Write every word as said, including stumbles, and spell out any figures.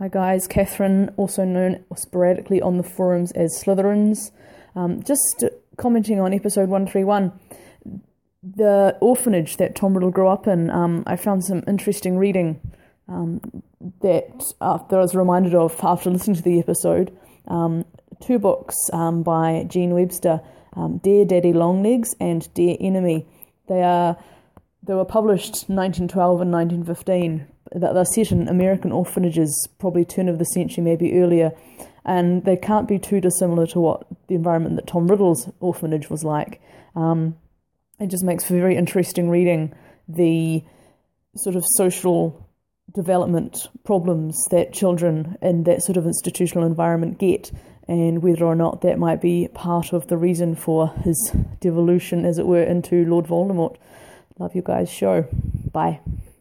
Hi guys, Catherine, also known sporadically on the forums as Slytherins. Um, just commenting on episode one thirty-one. The orphanage that Tom Riddle grew up in, um, I found some interesting reading um, that, uh, that I was reminded of after listening to the episode. Um, two books um, by Jean Webster, um, Dear Daddy Longlegs and Dear Enemy. They are they were published nineteen twelve and nineteen fifteen. They're set in American orphanages, probably turn of the century, maybe earlier, and they can't be too dissimilar to what the environment that Tom Riddle's orphanage was like. Um, it just makes for very interesting reading, the sort of social development problems that children in that sort of institutional environment get, and whether or not that might be part of the reason for his devolution, as it were, into Lord Voldemort. Love you guys' show. Bye.